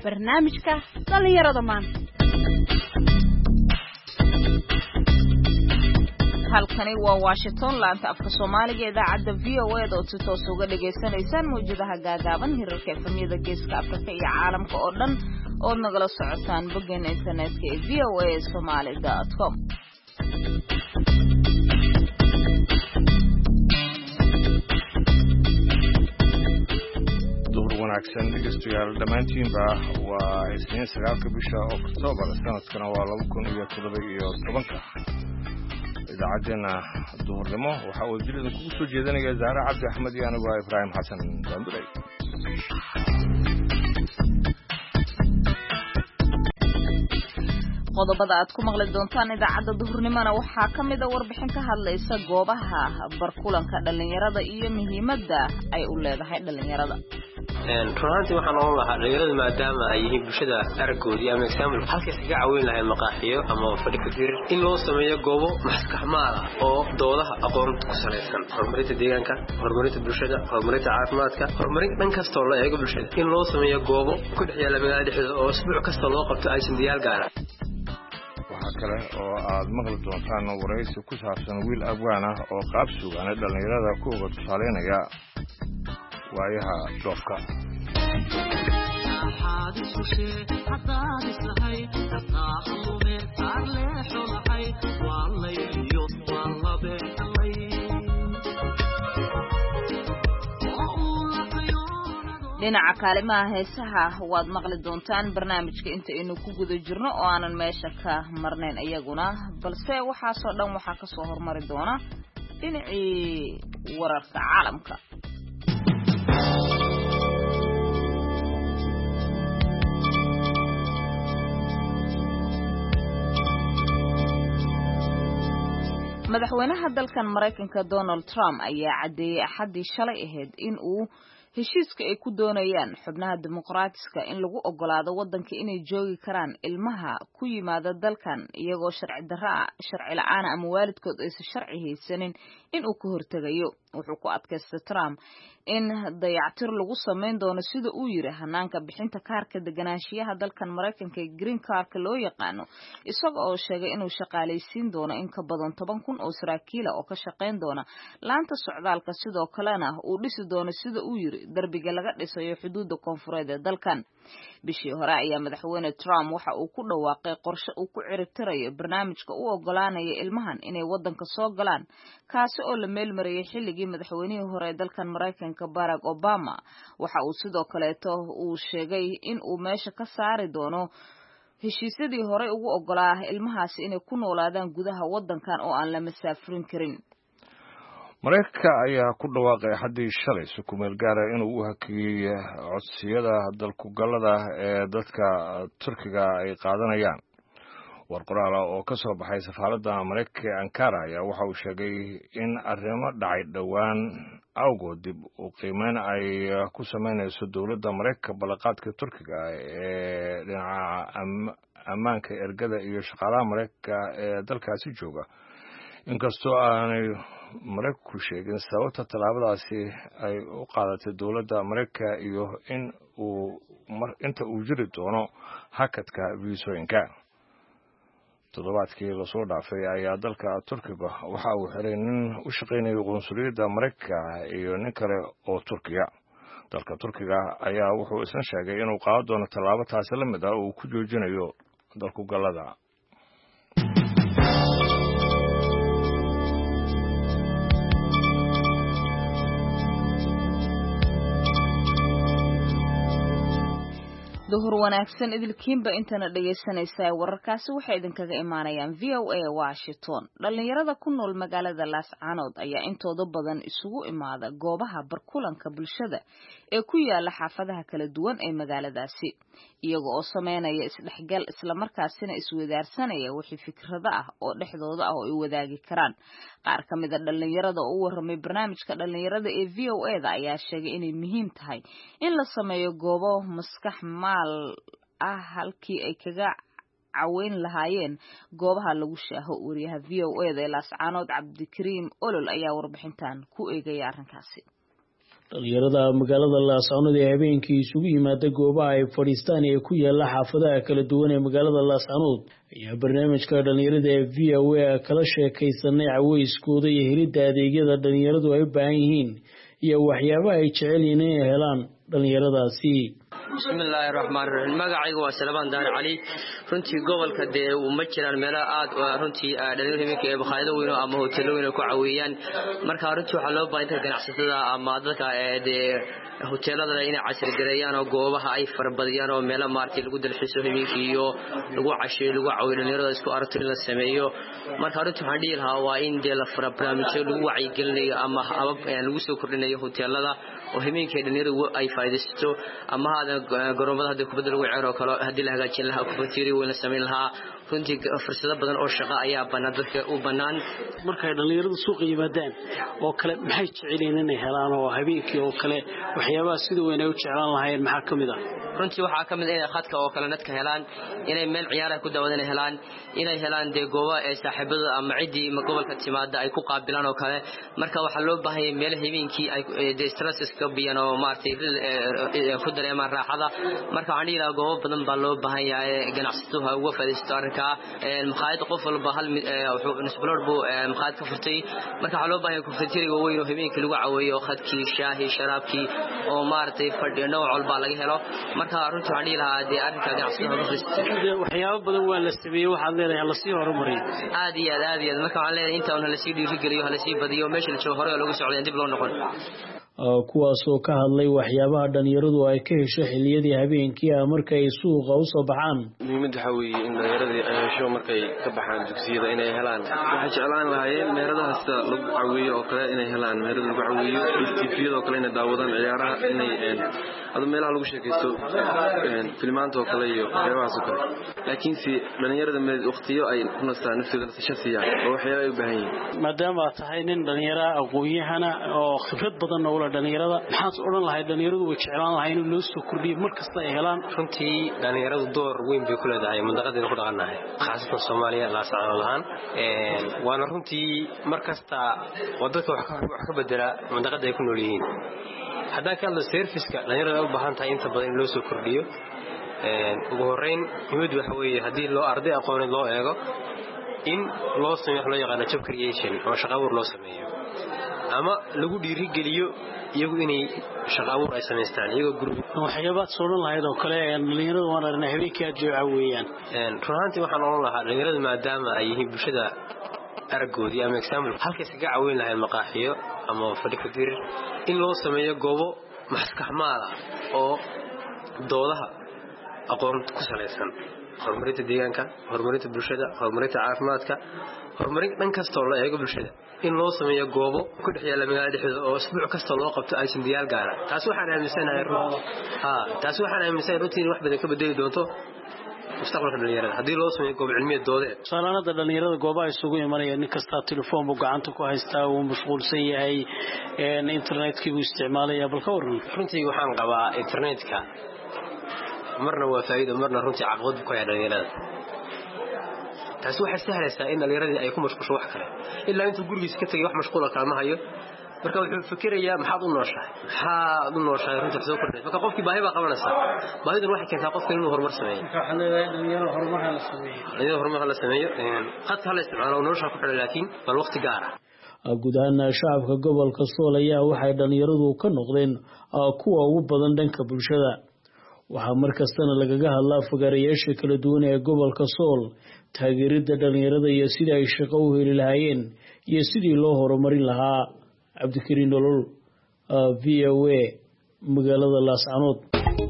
barnaamijka dhalinyarada maanta. halkani waa Washington laanta afka Soomaaliga idaacada VOA oo si toos uga dhageysanaysaan muujadaha gaagaaban hirarka efemiyada geeska Afrika iyo caalamka oo dhan oo nagala socotaan boggan internetka ee voasomali.com. wanaagsan dhegeystayaal dhamaantiinba waa isniin 9 bisha Oktoobar sanadkana waa 2017 idaacadena duhurnimo waxa uu jilida kugu soo jeedinaya Zahra Cabdi Axmed iyo anigu Ibrahim Xasan Dambiray. qodobada aad ku maqli doontaan idaacada duhurnimona waxaa kamid ah warbixin ka hadlaysa goobaha barkulanka dhalinyarada iyo muhiimadda ay u leedahay dhalinyarada. runtii waxaan oran lahaa dhalinyarada maadaama ay yihiin bulshada araggoodii ama example halkaas kaga caawin lahayd maqaaxiyo ama fadhi fikir in loo sameeyo goobo maskaxmaal ah oo doodaha aqoonta ku saleysan horumarinta deegaanka, horumarinta bulshada, horumarinta caafimaadka, horumarin dhan kasta oo la eego bulshada in loo sameeyo goobo ku dhex yaala magaalada dhexdeeda oo isbuuc kasta loo qabto aysan diyaar gaarin. kale oo aad maqli doontaan waraysi ku saabsan wiil afgaan ah oo qaab sugan dhalinyarada ku uga tusaaleynaya waayaha doofka. dhinaca kaalimaha heesaha waad maqli doontaan barnaamijka inta aynu ku guda jirno oo aanan meesha ka marnayn iyaguna balse waxaasoo dhan waxaa ka soo hormari doona dhinacii wararka caalamka. madaxweynaha dalkan Mareykanka Donald Trump ayaa cadeeyay axadii shalay ahayd in uu heshiiska ay ku doonayaan xubnaha dimuqraadiska in lagu ogolaado wadanka inay joogi karaan ilmaha ku yimaada dalkan iyagoo sharci la'aan ama waalidkood aysan sharci haysanin in uu ka hortagayo. wuxuu ku adkaystay Trump in dayactir lagu sameyn doono sida uu yiri hanaanka bixinta kaarka deganaanshiyaha dalkan Mareykanka ee green cardka loo yaqaano isaga oo sheegay inuu shaqaaleysiin doono in ka badan 10,000 oo saraakiil ah oo ka shaqeyn doona laanta socdaalka sidoo kalena uu dhisi doono sida uu yiri darbiga laga dhisayo xuduudda koonfureed ee dalkan. bishii hore ayaa madaxweyne Trump waxa uu ku dhawaaqay qorshe uu ku ciribtirayo barnaamijka u ogolaanaya ilmahan inay wadanka soo galaan kaasi oo la meelmariyay xilligii madaxweynihii hore ee dalkan Mareykanka Barack Obama. waxa uu sidoo kaleeto uu sheegay in uu meesha ka saari doono heshiisyadii hore ugu ogolaa ilmahaasi inay ku noolaadaan gudaha wadankan oo aan la masaafurin karin. Mareykanka ayaa ku dhawaaqay haddii shalay sukumeel gaara inuu u hakiyay codsiyada dalku-galada ee dadka Turkiga ay qaadanayaan. war qoraal oo ka soo baxay safaaradda Mareykanka ee Ankara ayaa waxa uu sheegay in arrimo dhacay dhawaan awgood dib u qiimeyn ay ku sameynayso dowladda Mareykanka balaqaadka Turkiga ee dhinaca ammaanka ergada iyo shaqaalaha Mareykanka ee dalkaasi jooga. inkastoo aanay Mareykanku sheegin sababta talaabadaasi ay u qaadatay dowladda Mareykanka iyo inta uu jiri doono hakadka viisooyinka. toddobaadkii la soo dhaafay ayaa dalka Turkiga waxa uu xiray nin u shaqeynaya qunsuliyadda Mareykanka iyo nin kale oo Turkiya. dalka Turkiga ayaa wuxuu isna sheegay inuu qaado doono tallaabo taasi la mid ah oo uu ku joojinayo dalku-galada. duhur wanaagsan idilkiinba intana dhageysanaysaa wararkaasi waxay idinkaga imaanayaan VOA Washington. dhalinyarada ku nool magaalada Laascaanood ayaa intooda badan isugu imaada goobaha barkulanka bulshada ee ku yaala xaafadaha kala duwan ee magaaladaasi iyaga oo sameynaya isdhexgal isla markaasina iswadaarsanaya wixii fikrado ah oo dhexdooda ah oo ay wadaagi karaan. qaar ka mid ah dhalinyarada oo u warramay barnaamijka dhalinyarada ee VOA-da ayaa sheegay inay muhiim tahay in la sameeyo goobo maskaxmaal ah halkii ay kaga caawin lahaayeen goobaha lagu shaaho. wariyaha VOA-da ee Laascaanood Cabdikariim Olol ayaa warbixintan ku eegaya arrinkaasi. dhalinyarada magaalada Laascaanood ee habeenkii isugu yimaada goobaha ay fadhiistaan ee ku yaala xaafadaha kala duwan ee magaalada Laascaanood ayaa barnaamijka dhalinyarada ee VOA kala sheekaysanay caweyskooda iyo helidda adeegyada dhalinyaradu ay u baahan yihiin iyo waxyaabaha ay jecel yihiin inay helaan dhalinyaradaasi. bismillaahi raxmaani raxiim magacaygu waa Salmaan Daar Cali runtii gobolka dee uma jiraan meelo aad runtii dhalinyarada habeenkii ee bakhaayado weyn ama hoteelo weyn ku caawiyaan marka runtii waxa loo baahan yahay ganacsatada ama dadka dee hoteelada inay casri gareeyaan oo goobaha ay farbadiyaan oo meelo maartii lagu dalxiiso habeenkii iyo lagu casheeyo lagu caawiyo dhalinyarada isku aragti la sameeyo marka runtii waxaan dhihi lahaa waa in dee la barnaamijyo lagu wacyigelinayo ama habab lagu soo kordhinayo hoteelada oo habeenkii dhalinyaradu ay faa'iideysto ama hada garoomada hadii kubadda lagu ciyaaro kale hadii la hagaajin lahaa kubadtiiri weyn la sameyn lahaa runtii fursado badan oo shaqo ayaa banaan dadka u banaan markay dhalinyaradu suuq yimaadaan oo kale maxay jecel yihiin inay helaan oo habeenkii oo kale waxyaabaha sida weyn ay u jeclaan lahayn maxaa kamid ah runtii waxaa kamid ah inay khadka oo kale nadka helaan inay meel ciyaaraha ku daawadaan helaan inay helaan de goobo ee saaxiibada ama cidii gobolka timaada ay ku qaabilaan oo kale marka waxa loo baahan yahay meel habeenkii ay de stress ka biyaan oo maartay ku dareemaan raaxada marka waxaan dhigaa goobo badan baa loo baahan yahay ganacsatadu uga faa'iideysto arrinka makhaayad qof walba hal wuxuu nisbalood buu makhaayad ka furtay marka waxa loo baahan yahay kuftiiriga weyn oo habeenkii lagu caawiyo khadkii shaahi sharaabkii oo maartay fadhi nooc walba laga helo marka runtii waxaan dhigaa de arrinka ganacsiga waxyaabo badan waa la sameeyay waxa leedahay la sii horumariyo aad iyo aad marka waxaan leeyahay inta la sii dhiirigeliyo la sii badiyo meesha la joogo hore lagu socdo dib loo noqon kuwaasoo ka hadlay waxyaabaha dhalinyaradu ay ka hesho xilliyadii habeenkii marka ay suuqa u soo baxaan. muhiimadu waxa weeye in dhalinyaradu ay hesho markay ka baxaan dugsiyada inay helaan waxay jeclaan lahaayeen meheradahaas lagu caawiyo oo kale inay helaan meherada lagu caawiyo istifiyada oo kale inay daawadaan ciyaaraha inay adu meelaha lagu sheekaysto filmaanta oo kale iyo waxyaabahaas oo kale laakiin si dhalinyarada waqtiyo ay ku nastaan naftooda nasasho siiyaan oo waxyaabo ay u baahan yihiin maadaama aad tahay nin dhalinyaro aqoon-yahana oo khibrad badan oo dhalinyarada maxaad oran lahayd dhalinyaradu way jeclaan lahayd in loo soo kordhiyo markasta ay helaan runtii dhalinyaradu door weyn bay ku leedahay mandaqadeena ku dhaqanahay khaasatan Soomaaliya la saacan lahaan waana runtii markasta wadada wax ka bedela mandaqada ay ku nool yihiin haddaan ka hadlo serviceka dhalinyarada u baahan tahay inta badan in loo soo kordhiyo ugu horeyn muhiimadu waxa weeye hadii loo arday aqooneed loo eego in loo sameeyo loo yaqaan job creation oo shaqo abuur loo sameeyo ama lagu dhiirigeliyo iyagu inay shaqo abuur ay sameystaan iyagoo group waxyaabaad soo lahayd oo kale dhalinyaradu waan aragnay habeenkii aad joocaweeyaan runtii waxaan oran lahaa dhalinyaradu maadaama ay yihiin bulshada araggoodii ama example halka iskaga caawin lahayn maqaaxiyo ama fadhi kudir in loo sameeyo goobo maskaxmaal oo doodaha aqoon ku saleysan horumarinta deegaanka horumarinta bulshada horumarinta caafimaadka horumarin dhan kasta oo la eego bulshada in loo sameeyo goobo ku dhex yaala magaalada dhexdeeda oo isbuuc kasta loo qabto aysan diyaar gaara taas waxaan aaminsanahay runtii wax badan ka bedeli doonto mustaqbalka dhalinyarada haddii loo sameeyo goob cilmiyeed doodeed salaanada dhalinyarada goobaha isugu imanaya nin kasta telefoon buu gacanta ku haystaa uu mashquulsan yahay internetkii buu isticmaalaya bal ka waran runtii waxaan qabaa internetka marna waa faa'iido marna runtii caqabad ku yahay dhalinyarada taas waxay sahlaysaa in dhalinyarada ay ku mashquulsho wax kale ilaa intuu gurigiisa ka tagay wax mashquul ah kama hayo marka wuxuu fikirayaa maxaad u nooshahay runtii soo kordhay marka qofkii baahi baa qabanaysa baahidan waxay keentaa qofka inuu horumar sameeyo dhalinyarada horumar la sameeyo qad kale isticmaalo nolosha ku xidhan laakiin bal waqti gaar ah guud ahaan shacabka gobolka Sool ayaa waxay dhalinyaradu ka noqdeen kuwa ugu badan dhanka bulshada waxaa markastana lagaga hadlaa fagaarayaasha kala duwan ee gobolka Sool taageerida dhalinyarada iyo sidii ay shaqo u heli lahaayeen iyo sidii loo horumarin lahaa Cabdikariin Nolol VOA magaalada Laascaanood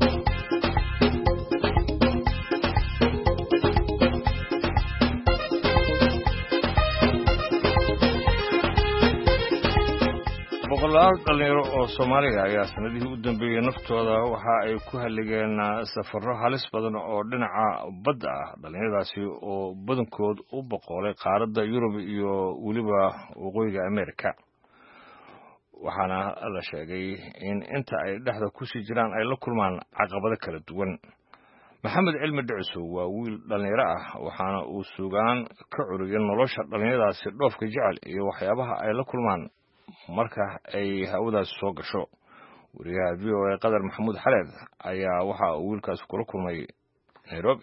boqolaal dhalinyaro oo Soomaaliya ayaa sanadihii u dambeeyay naftooda waxa ay ku haligeen safarro halis badan oo dhinaca badda ah dhalinyaradaasi oo badankood u boqolay qaaradda Yurub iyo waliba waqooyiga Ameerika waxaana la sheegay in inta ay dhexda ku sii jiraan ay la kulmaan caqabado kala duwan maxamed cilmi dhiciso waa wiil dhalinyaro ah waxaana uu suugaan ka curiyay nolosha dhalinyaradaasi dhoofka jecel iyo waxyaabaha ay la kulmaan marka ay hawadaas soo gasho wariyaha VOA qadar maxamuud xaleed ayaa waxa uu wiilkaas kula kulmay Nairobi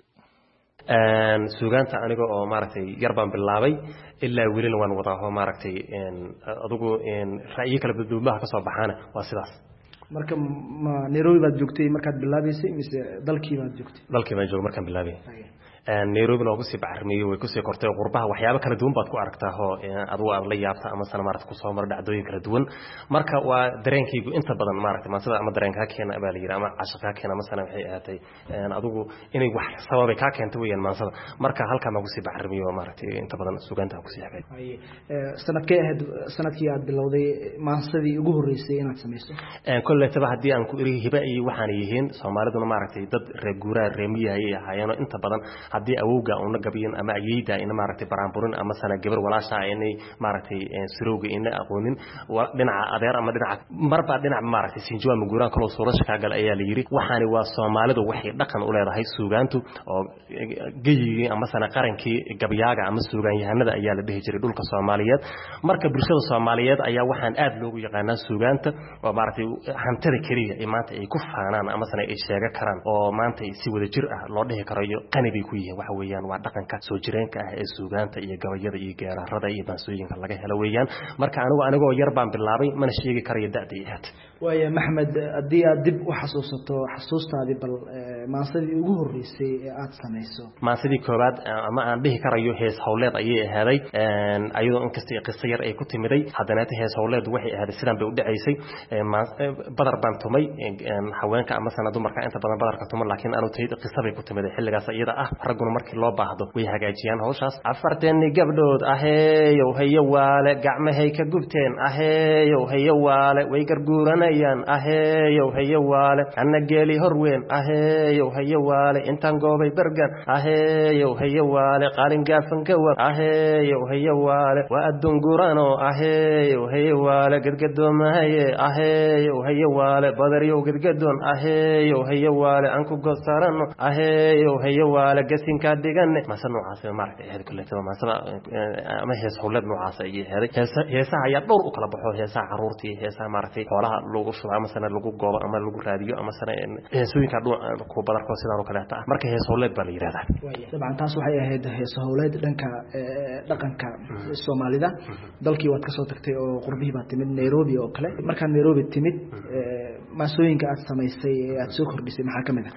suugaanta aniga oo maaragtay yar baan bilaabay ilaa welina waan wadaa maaragtay adigu ra'yi kala duwan ka soo baxaana waa sidaas marka Nairobi baad joogtay markaad bilaabaysay mise dalkii baad joogtay baan joogay markaan bilaabay Nairobi loo kusii bacrimiyo way kusii kortay qurbaha waxyaabo kala duwan baad ku aragtaa oo adigu aad la yaabta ama sanamaarta ku soo mar dhacdooyin kala duwan marka waa dareenkaygu inta badan maaragtay maasada ama dareenka keena baa la yiraahdaa ama cashaqa keena masana waxay ahaatay adigu inay wax sabab ka keento weeyaan maasada marka halka ma kusii bacrimiyo maaragtay inta badan suugaanta ku sii xigay sanadkii ahayd sanadkii aad bilowday maasadii ugu horeysay inaad samayso kulleetaba hadii aan ku iri hiba iyo waxaan yihiin Soomaaliduna maaragtay dad reer guuraa reemiyahay ahaayeen inta badan hadii awowga una gabiyan ama ayeyda in maaragtay baraanburin ama sana gabar walaasha inay maaragtay sirowga in aqoonin dhinaca adeer ama dhinaca marba dhinaca maaragtay sinjua muguraan kala soo rashka gal ayaa la yiri waxaani waa Soomaalidu waxay dhaqan u leedahay suugaantu oo geeyay ama sana qarankii gabyaaga ama suugaan yahanada ayaa la dhihi jiray dhulka Soomaaliyeed marka bulshada Soomaaliyeed ayaa waxaan aad loogu yaqaanaa suugaanta oo maaragtay hantada kaliya ee maanta ay ku faanaan ama sana ay sheega karaan oo maanta si wada jir ah loo dhihi karo qanibi ku waxa weeyaan waa dhaqanka soo jireenka ah ee suugaanta iyo gabayada iyo geerarada iyo baasooyinka laga helo weeyaan marka anigoo yar baan bilaabay mana sheegi karayo da'deed waaya Maxmed hadii aad dib u xasuustaadii bal maasadii ugu horeysay ee aad samayso maasadii koobaad ama aan dhihi karayo hees hawleed ayay ahaaday ayadoo in kasta qiso yar ay ku timiday haddana hees hawleed waxay ahaaday sidan bay u dhacaysay badar baan tumay haweenka ama sana dumarka inta badan badarka tumay laakiin aanu tayd qiso bay ku timiday xilligaas iyada ah raguna markii loo baahdo way hagaajiyaan hawshaas afarteeni gabdhood aheeyo hayo waale gacmahay ka gubteen aheeyo hayo waale way garguuranayaan aheeyo hayo waale anna geeli horween aheeyo hayo waale intaan goobay bergan aheeyo hayo waale qaalin gaafan gawa aheeyo hayo waale waa adduun gurano aheeyo hayo waale gadgadoomahaye aheeyo hayo waale badaryo gadgadoon aheeyo hayo waale aan ku goosarano aheeyo hayo waale gasinka digane maasa noocaas maaragtay ahayd kulleetaba maasada ama hees hawleed noocaas ay ahayd heesaha ayaa dhowr u kala baxo heesaha caruurtii heesaha maaragtay xoolaha lagu shubo ama sana lagu goobo ama lagu raadiyo ama sana heesooyinka ku badarko sidaan oo kale ah marka hees hawleed baa la yiraahdaa dabcan taas waxay ahayd hees hawleed dhanka dhaqanka Soomaalida dalkii waad ka soo tagtay oo qurbihii baad timid Nairobi oo kale marka Nairobi timid maasooyinka aad samaysay ee aad soo kordhisay maxaa kamid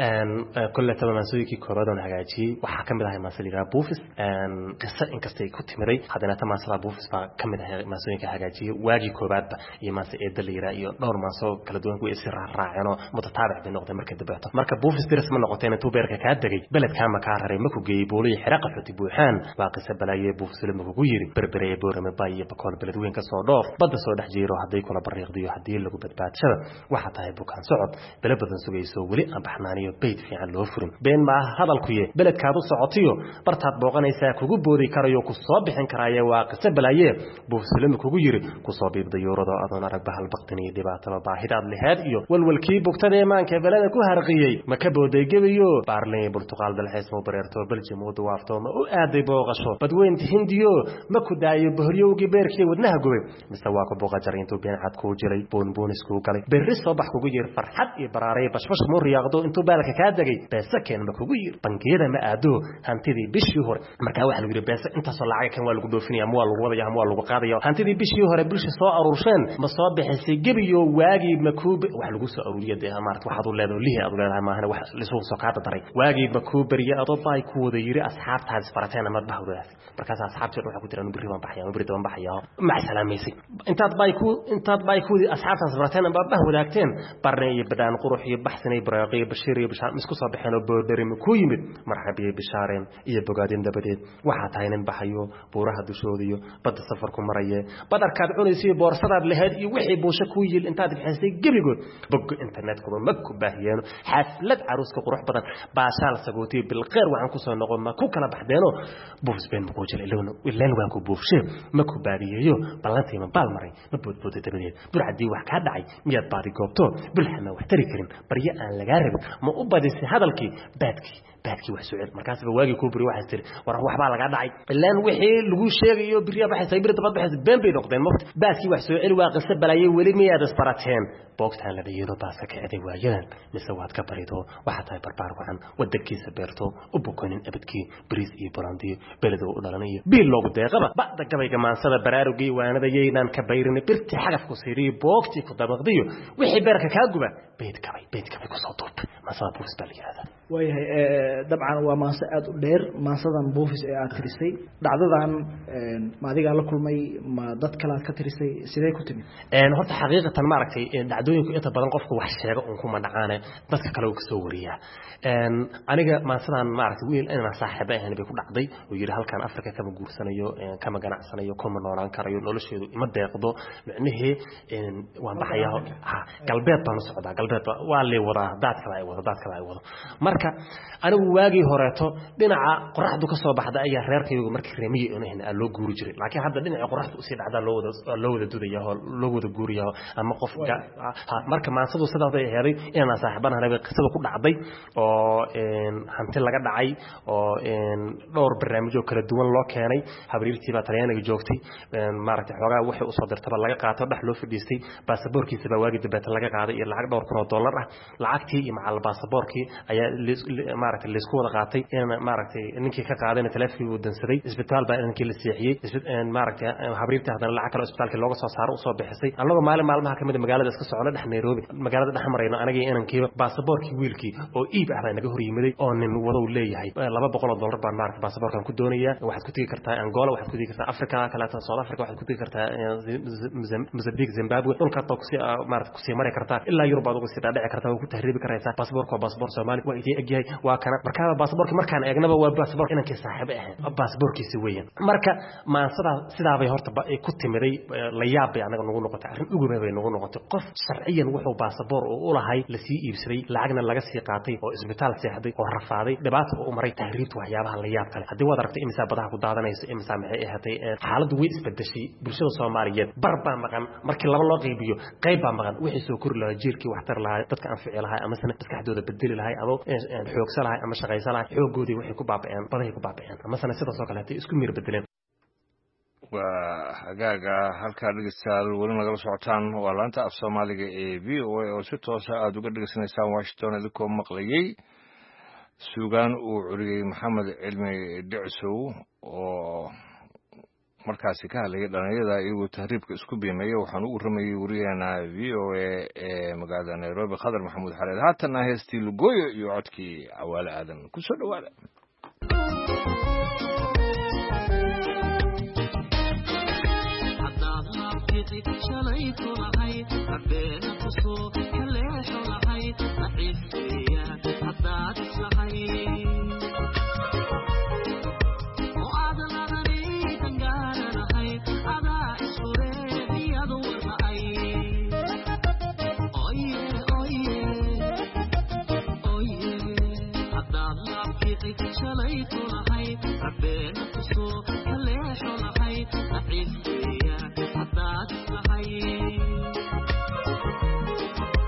ah kulleetaba maasooyinkii koobaad oo hagaajiyay waxa kamid ah maasaliga buufis qissa in kastay ku timiday haddana maasada buufis baa kamid ah maasooyinka hagaajiyay waagi koobaadba iyo maasa ee daliira iyo dhowr maaso kala duwan ku isir raaceen oo mutataabic bay noqday marka dabeeto marka buufis diris ma noqoteen intuu beerka ka dagay beledka ma ka raray ma ku geeyay booliye xiraqa xoti buuxaan waa qissa balaaye buufis lama ku yiri berberey boorame baaye bakool beled weyn ka soo dhoof badda soo dhex jeero haday kula bariiqdiyo hadii lagu badbaadshada waxa tahay bukaan socod beled badan sugayso wali aan baxnaaniyo beyd fiican loo furin been ma hadalkuye beledkaadu socotiyo bartaad booqanaysaa kugu boodi karayo ku soo bixin karaya waa qisa balaaye buufsilama kugu yiri ku soo biibday yoorado adoon arag bahal baqtini dhibaatada baahidaad lahayd iyo walwalkii bugtadee maanka balada ku harqiyay ma ka booday gabiyo baarlin Portugal dalxiis oo bareerto Belgium oo duwaafto ma u aaday booqasho badweynta Hindiyo ma ku daayo bahriyowgii beerkii wadnaha gubay mise waa ku booqa jarintu been cad ku jiray boonboonisku galay berri soo bax kugu yiri farxad iyo baraaray bashbash mu riyaaqdo intuu baalka ka dagay beesakeen ma kugu yiri bangiyada ma aado hantidii bishii hore marka waxa lagu yiri beesa inta soo lacag kan waa lagu dhoofinayaa ama waa lagu wadaya ama waa lagu qaadayaa hantidii bishii hore bulsho soo aruursheen ma soo bixisay gabiyo waagi makuub wax lagu soo aruuriyay maarta waxaad u leedahay lihi aad u leedahay ma ahna wax lisoo soo qaada daray waagi makuub bariya adoo bay ku wada yiri asxaabtaas farateen ama bahwdaas markaas asxaabtii waxa ku jiraan bari baan baxayaa bari doon baxayaa ma salaameysay intaad bay ku asxaabtaas farateen ama bahwdaagteen barne iyo badaan qurux iyo baxsanay baraaqi bashir iyo bishaan isku soo baxeen oo boodari ma ku yimid marxabiye bishaareen iyo bogaadin dabadeed waxa tahay nin baxayo buuraha dushoodiyo badda safar ku maraya badarkaad cunaysiyo boorsadaad lahayd iyo wixii buusha ku yil intaad bixisay gabigood bog internetka ma ku baahiyeen xaflad caruuska qurux badan baashaal sagootiyo bil qeer waxaan ku soo noqon ma ku kala baxdeeno buufis been ku jilay ilaan waan ku buufshay ma ku baadiyeeyo ballantii ma baal maray ma boodbooday dabadeed burcadii wax ka dhacay miyaad baadi goobto bulxana wax tari karin barya aan laga rabin ma u badisay hadalkii baadkii wax soo cel markaasba waagii ku bari waxa tir war waxba laga dhacay ilaan wixii lagu sheegayo biriya baxay bir dabad baxay been bay noqdeen baadkii wax soo cel waa qasab balaaye weli miyaad isbarateen boogtaan la dhiyado baasa ka ciday waayadan mise waad ka barido waxa tahay barbaar wacan wadankiisa beerto u bukonin abadkii bariis iyo barandiyo beledo u dhalanayo bil loogu deeqaba bacda gabayga maansada baraarugii waanada yeynaan ka bayrin birti xagaf ku siiriyo boogtii ku dabaqdiyo wixii beerka ka guba beed kabay ku soo duub masada buufis baa la yiraahdaa waayahay dabcan waa maanse aad u dheer maansadan buufis ee aad tirisay dhacdadan ma adiga la kulmay ma dad kale aad ka tirisay sidee ku timid horta xaqiiqatan ma aragtay dhacdooyinku inta badan qofku wax sheego oo kuma dhacaane dadka kale uu ka soo wariyaa aniga maansadan ma aragtay wiil inaan saaxiib ahayn bay ku dhacday oo yiri halkan Afrika kama guursanayo kama ganacsanayo kuma noolaan karayo nolosheedu ima deeqdo macnaheedu waan baxayaa galbeed baan socdaa galbeed waa la wadaa dad kale ay wado marka anigu waagii horeeto dhinaca qoraxdu ka soo baxda ayaa reerkaygu markii reemiye inay loo guuri jiray laakiin hadda dhinaca qoraxdu u sii dhacda loo wada dudayaa loo wada guuriyaa ama qof marka maansadu sidaas ay heeday inaan saaxiibanahay qisada ku dhacday oo hanti laga dhacay oo dhowr barnaamijyo kala duwan loo keenay habriirtii baa Talyaaniga joogtay maaragtay xogaa wixii u soo dirtaba laga qaato dhax loo fadhiistay baasaboorkiisa baa waagii dambe laga qaaday iyo lacag $2,000 ah lacagtii iyo macal baasaboorkii ayaa maaragtay la isku wada qaatay in maaragtay ninkii ka qaadayna telefonkii uu dansaday isbitaal baa ninkii la seexiyay maaragtay habriirtii hadana lacag kale isbitaalkii looga soo saaro u soo bixisay anagoo maalmaha kamid magaalada iska socona dhex Nairobi magaalada dhex marayna aniga inankii baasaboorkii wiilkii oo iib ah naga hor yimiday oo nin wada uu leeyahay $200 baan maaragtay baasaboorkan ku doonaya waxaad ku tagi kartaa Angola waxaad ku tagi kartaa Afrika kale South Africa waxaad ku tagi kartaa Mozambique Zimbabwe dhulka toksi maaragtay ku sii mari kartaa ilaa Yurub aad ugu sii dhaadhici kartaa oo ku tahriibi karaysaa baasaboorka baasaboor Soomaali waa idii egyahay waa kana markaa baasaboorka markaan eegnaba waa baasaboorka inankii saaxiib ah baasaboorkiisa weeyaan marka maansada sidaa bay horta ku timiday la yaab bay anaga nagu noqotay arrin ugu bay nagu noqotay qof sharciyan wuxuu baasaboor u lahay la sii iibsaday lacagna laga sii qaatay oo isbitaal seexday oo rafaaday dhibaato u maray tahriibta waxyaabaha la yaab kale hadii waad aragtay imisa badaha ku daadanayso imisa maxay ahaatay xaaladdu way isbedeshay bulshada Soomaaliyeed barbaa maqan markii laba loo qaybiyo qayb baa maqan wixii soo kori lahaa jiilkii waxtar lahaa dadka anfici lahaa ama sana maskaxdooda bedeli lahaa adoo xoogsan lahaa ama shaqaysan lahaa xoogoodii waxay ku baaba'een badahay ku baaba'een ama sana sidaas oo kale ay isku miir bedeleen waa hagaaga halkaa dhegeystayaal weli nagala socotaan waa laanta af Soomaaliga ee VOA oo si toos ah aad uga dhegeysanaysaan Washington idinkoo maqlayay suugaan uu curiyay Maxamed Cilmi Dhicsow oo markaasi ka hadlayay dhalinyarada iyagoo tahriibka isku biimeeyay waxaan u waramayay wariyaheena VOA ee magaalada Nairobi Khadar Maxamuud Xareed haatana heestii Lugooyo iyo codkii Cawaale Aadan ku soo dhawaada Thank you.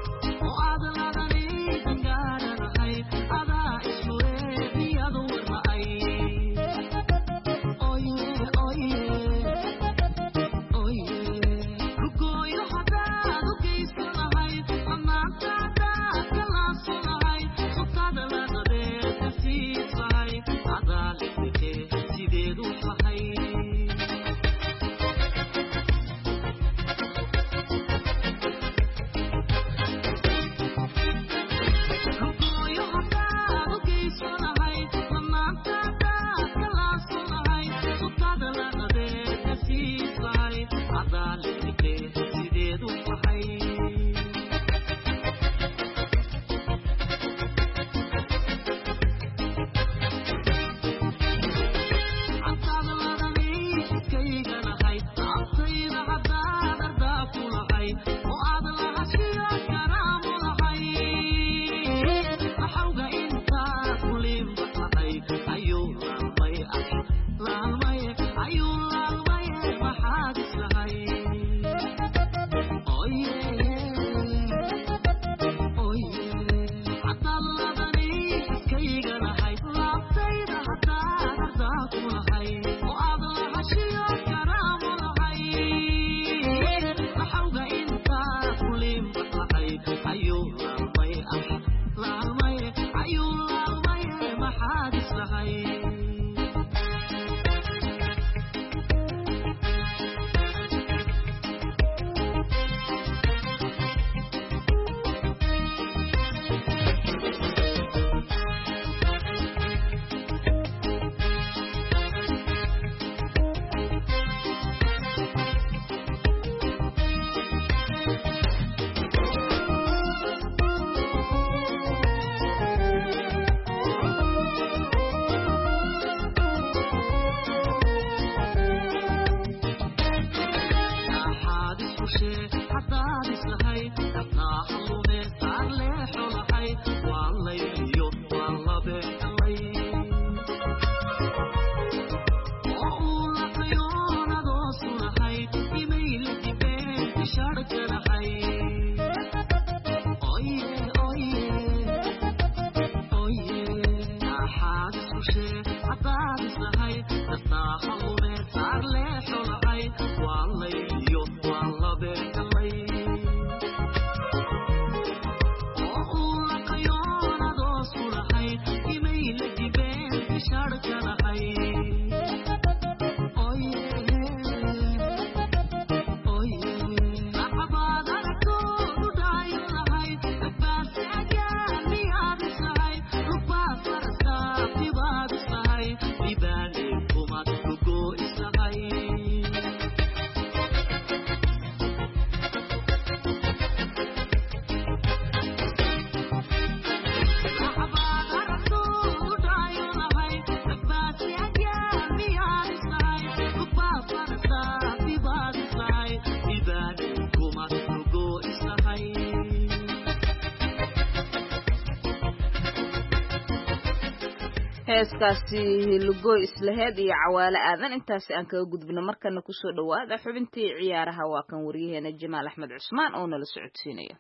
heeskaasi lugo islaheed iyo cawaale aadan intaasi aan kaga gudbino markana kusoo dhawaada xubintii ciyaaraha waa kan wariyaheena Jamaal Axmed Cusmaan oo nala socodsiinaya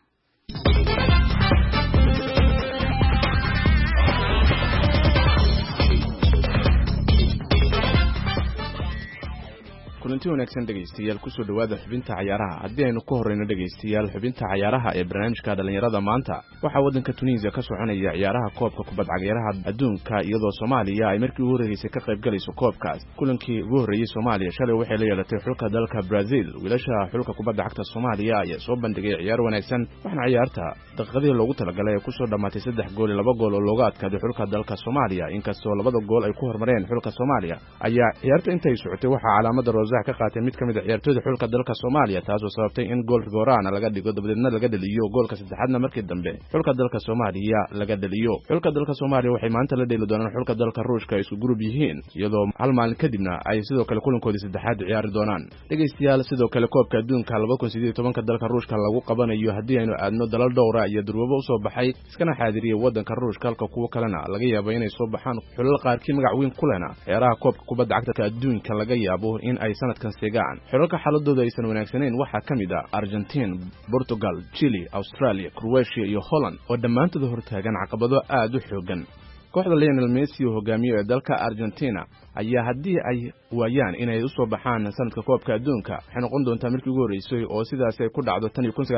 kulanti wanaagsan dhageystayaal kusoo dhawaada xubinta ciyaaraha haddii aynu ku horeyno dhageystayaal xubinta ciyaaraha ee barnaamijka dhalinyarada maanta waxaa waddanka Tunisia ka soconaya ciyaaraha koobka kubadda cagta adduunka iyadoo Soomaaliya ay markii ugu horeysay ka qayb galayso koobkaas kulankii ugu horeeyay Soomaaliya shalay waxay la yeelatay xulka dalka Brazil wiilasha xulka kubadda cagta Soomaaliya ayaa soo bandhigay ciyaar wanaagsan waxaana ciyaarta daqiiqadii loogu talagalay ay kusoo dhamaatay 3 gool iyo 2 gool oo looga adkaaday xulka dalka Soomaaliya inkastoo 2 gool ay ku hormareen xulka Soomaaliya ayaa ciyaarta intay socotay waxa calaamada ka qaatay mid kamid ah ciyaartooyda xulka dalka Soomaaliya taasoo sababtay in gool gooraan laga dhigo dabadeedna laga dhaliyo goolka saddexaadna markii dambe xulka dalka Soomaaliya laga dhaliyo xulka dalka Soomaaliya waxay maanta la dheeli doonaan xulka dalka Ruushka isku group yihiin iyadoo hal maalin kadibna ay sidoo kale kulankoodii saddexaad ciyaari doonaan dhageystayaal sidoo kale koobka adduunka 2018 dalka Ruushka lagu qabanayo haddii aynu aadno dalal dhowr ah iyo durwabo u soo baxay iskana xaadiriyay waddanka Ruushka halka kuwa kalena laga yaabo inay soo baxaan xulal qaarkii magac weyn ku lehna ciyaaraha koobka kubadda cagta adduunka laga yaabo in ay sanadkan seegaan xulka xaladooda aysan wanaagsaneyn waxa kamid ah Argentina, Portugal, Chile, Australia, Croatia iyo Holland oo dhamaantood hortaagan caqabado aad u xoogan kooxda Lionel Messi oo hogaamiyo ee dalka Argentina ayaa haddii ay waayaan inay u soo baxaan sanadka koobka adduunka waxay noqon doontaa markii ugu horeysay oo sidaas ay ku dhacdo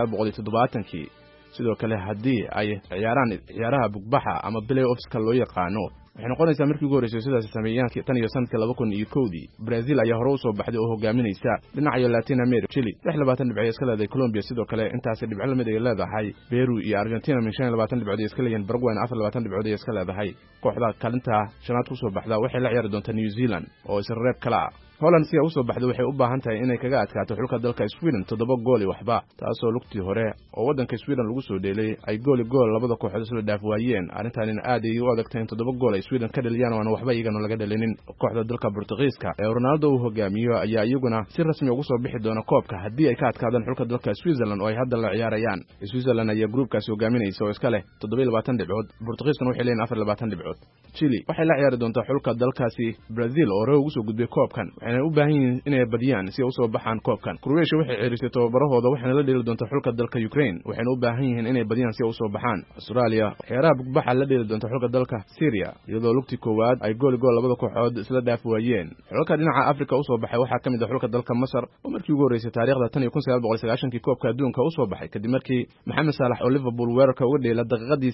1970 sidoo kale haddii ay ciyaaraha bugbaxa ama playoffs-ka loo yaqaano waxay noqonaysaa markii ugu horeysay sidaas sameeyaan tan iyo sanadkii 2001 Brazil ayaa hore u soo baxday oo hogaaminaysa dhinaca Latin America Chile 26 dhibcood iska leedahay Colombia sidoo kale intaas dhibco la mid ay leedahay Peru iyo Argentina min 25 dhibcood iska leeyeen Paraguay 24 dhibcood iska leedahay kooxda kalinta shanaad ku soo baxda waxay la ciyaari doontaa New Zealand oo isla reeb kala Holland si ay u soo baxdo waxay u baahan tahay inay kaga adkaato xulka dalka Sweden 7 gool waxba taasoo lugtii hore oo waddanka Sweden lagu soo dheelay ay gool labada kooxood isla dhaaf waayeen arrintan aad ay u adagtay 7 gool ay Sweden ka dhaliyaan oo waxba iyagana laga dhalinin kooxda dalka Portugiiska ee Ronaldo uu hogaamiyo ayaa iyaguna si rasmi ugu soo bixi doona koobka haddii ay ka adkaadaan xulka dalka Switzerland oo ay hadda la ciyaarayaan Switzerland ayaa groupkaasi hogaaminaysa oo iska leh 27 dhibcood Portugiiskana waxay leeyihiin 24 dhibcood Chile waxay la ciyaari doontaa xulka dalkaasi Brazil oo hore ugu soo gudbay koobkan waxayna u baahan yihiin inay badiyaan si ay u soo baxaan koobkan Croatia waxay ciyaartay tababarahooda waxayna la dheeli doontaa xulka dalka Ukraine waxayna u baahan yihiin inay badiyaan si ay u soo baxaan Australia ciyaaraha bugbaxa la dheeli doontaa xulka dalka Syria iyadoo lugtii koowaad ay gool labada kooxood isla dhaaf waayeen xulka dhinaca Afrika u soo baxay waxaa kamid ah xulka dalka Masar oo markii ugu horeysay taariikhda 1990 koobka adduunka u soo baxay kadib markii Mohamed Salah oo Liverpool weerarka uga dheelay daqiiqadii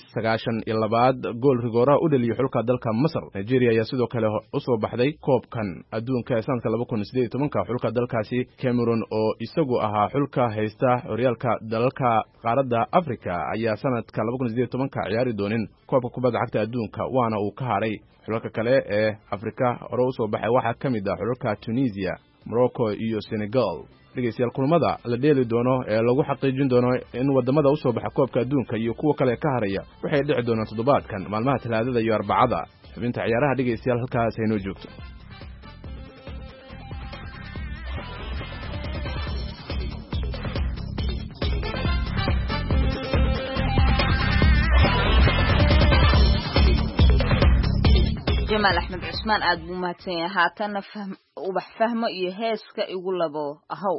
92 gool rigooraha u dhaliyay xulka dalka Masar Nigeria ayaa sidoo kale u soo baxday koobkan adduunka ee sanadka 2018 xulka dalkaasi Cameroon oo isagu ahaa xulka haysta horyaalka dalalka qaaradda Afrika ayaa sanadka 2018 ciyaari doonin koobka kubadda cagta adduunka waana uu ka haray xulka kale ee Afrika hore u soo baxay waxaa kamid ah xulka Tunisia, Morocco iyo Senegal dhageystayaal kulmada la dheeli doono ee lagu xaqiijin doono in wadamada u soo baxa koobka adduunka iyo kuwa kale ka haraya waxay dhici doonaan toddobaadkan maalmaha Talaadada iyo Arbacada xubinta ciyaaraha dhageystayaal halkaas ay noo joogto Jamaal Axmed Cusmaan aad buu mahadsan yahay haatan ubax fahmo iyo heeska igu labo ahow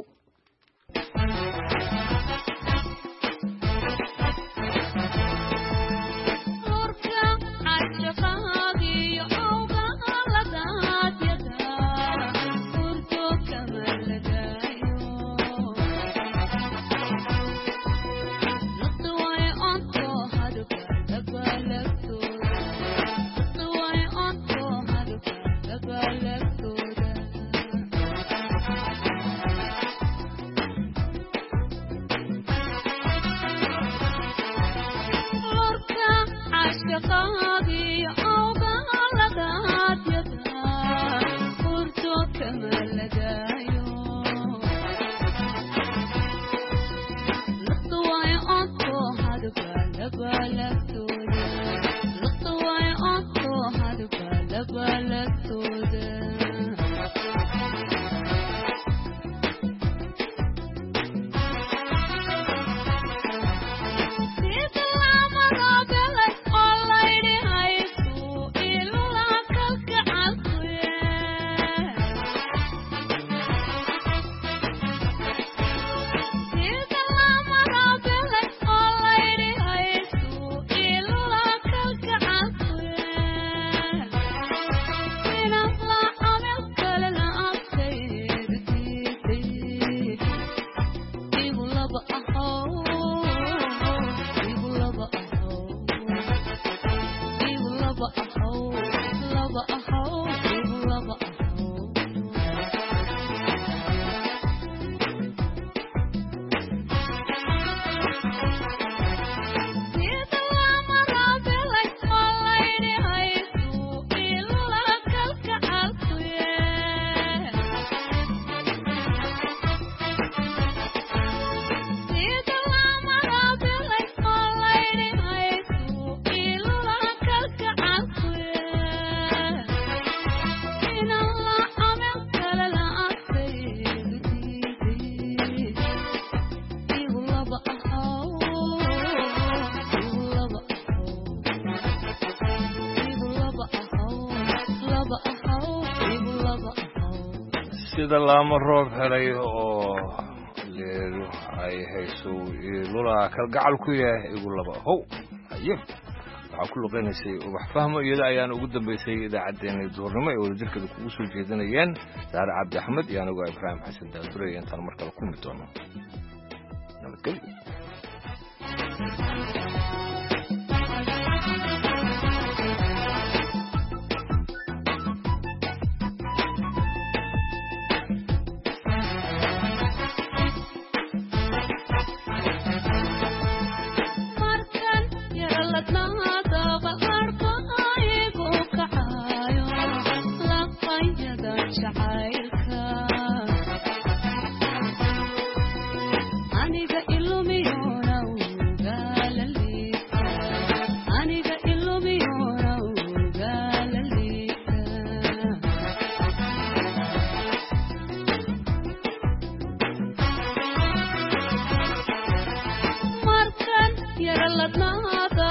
sida laamo roob helay oo leeru ay hayso lula kalgacal ku yahay igu laba how haye waxaa ku luqeynayay ubax fahmo iyada ayaan ugu dambeysay idaacadeena duurnimo ee wadajirkeeda kugu soo jeedinayeen Saare Cabdi Axmed iyo anigu Ibrahim Xasan Daadure intaan markale ku mid doono nabadgelyo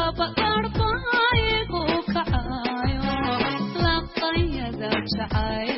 I